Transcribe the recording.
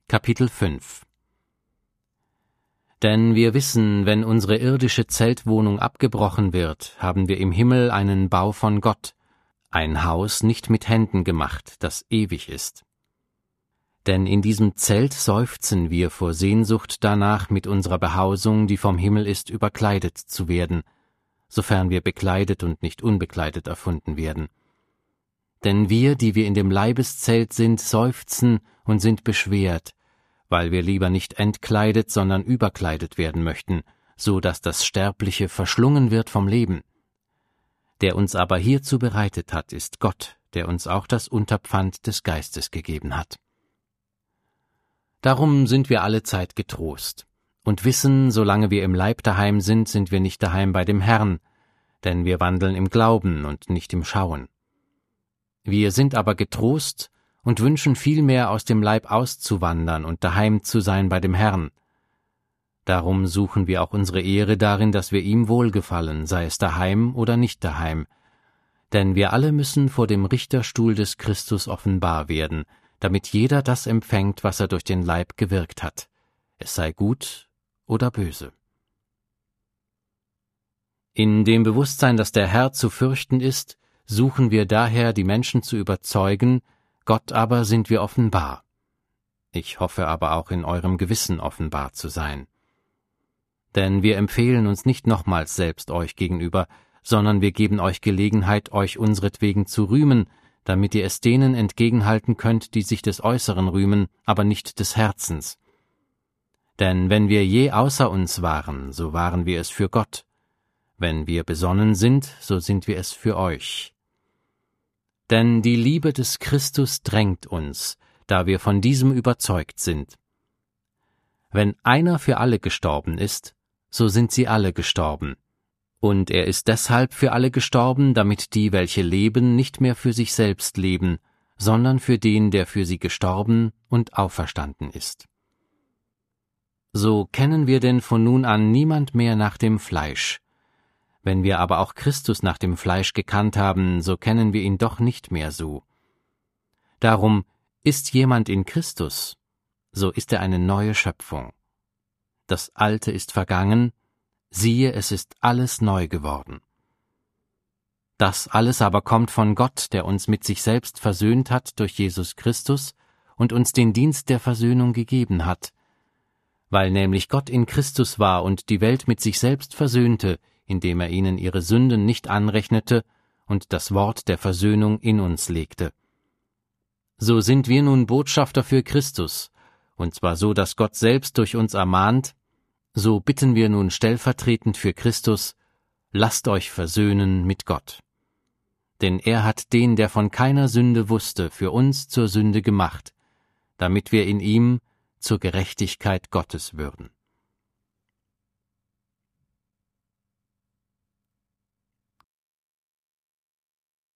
Kapitel 5 Denn wir wissen, wenn unsere irdische Zeltwohnung abgebrochen wird, haben wir im Himmel einen Bau von Gott, ein Haus nicht mit Händen gemacht, das ewig ist. Denn in diesem Zelt seufzen wir vor Sehnsucht danach, mit unserer Behausung, die vom Himmel ist, überkleidet zu werden, sofern wir bekleidet und nicht unbekleidet erfunden werden. Denn wir, die wir in dem Leibeszelt sind, seufzen und sind beschwert, weil wir lieber nicht entkleidet, sondern überkleidet werden möchten, so dass das Sterbliche verschlungen wird vom Leben. Der uns aber hierzu bereitet hat, ist Gott, der uns auch das Unterpfand des Geistes gegeben hat. Darum sind wir allezeit getrost und wissen, solange wir im Leib daheim sind, sind wir nicht daheim bei dem Herrn, denn wir wandeln im Glauben und nicht im Schauen. Wir sind aber getrost und wünschen vielmehr aus dem Leib auszuwandern und daheim zu sein bei dem Herrn. Darum suchen wir auch unsere Ehre darin, dass wir ihm wohlgefallen, sei es daheim oder nicht daheim. Denn wir alle müssen vor dem Richterstuhl des Christus offenbar werden, damit jeder das empfängt, was er durch den Leib gewirkt hat, es sei gut oder böse. In dem Bewusstsein, dass der Herr zu fürchten ist, suchen wir daher, die Menschen zu überzeugen, Gott aber sind wir offenbar. Ich hoffe aber auch in eurem Gewissen offenbar zu sein. Denn wir empfehlen uns nicht nochmals selbst euch gegenüber, sondern wir geben euch Gelegenheit, euch unseretwegen zu rühmen, damit ihr es denen entgegenhalten könnt, die sich des Äußeren rühmen, aber nicht des Herzens. Denn wenn wir je außer uns waren, so waren wir es für Gott. Wenn wir besonnen sind, so sind wir es für euch. Denn die Liebe des Christus drängt uns, da wir von diesem überzeugt sind. Wenn einer für alle gestorben ist, so sind sie alle gestorben. Und er ist deshalb für alle gestorben, damit die, welche leben, nicht mehr für sich selbst leben, sondern für den, der für sie gestorben und auferstanden ist. So kennen wir denn von nun an niemand mehr nach dem Fleisch. Wenn wir aber auch Christus nach dem Fleisch gekannt haben, so kennen wir ihn doch nicht mehr so. Darum, ist jemand in Christus, so ist er eine neue Schöpfung. Das Alte ist vergangen, siehe, es ist alles neu geworden. Das alles aber kommt von Gott, der uns mit sich selbst versöhnt hat durch Jesus Christus und uns den Dienst der Versöhnung gegeben hat, weil nämlich Gott in Christus war und die Welt mit sich selbst versöhnte, indem er ihnen ihre Sünden nicht anrechnete und das Wort der Versöhnung in uns legte. So sind wir nun Botschafter für Christus, und zwar so, dass Gott selbst durch uns ermahnt, so bitten wir nun stellvertretend für Christus, lasst euch versöhnen mit Gott. Denn er hat den, der von keiner Sünde wusste, für uns zur Sünde gemacht, damit wir in ihm zur Gerechtigkeit Gottes würden.